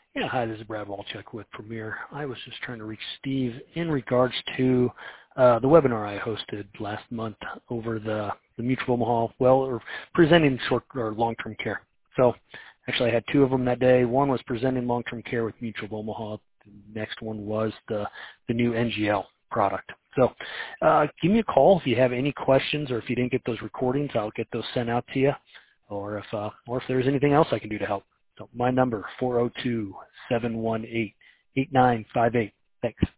Yeah, hi, this is Brad Walchuk with Premier. I was just trying to reach Steve in regards to the webinar I hosted last month over the Mutual of Omaha, or presenting short or long-term care. So actually I had two of them that day. One was presenting long-term care with Mutual of Omaha. The next one was the new NGL product. So give me a call if you have any questions, or if you didn't get those recordings, I'll get those sent out to you, or if there's anything else I can do to help. So my number, 402-718-8958. Thanks.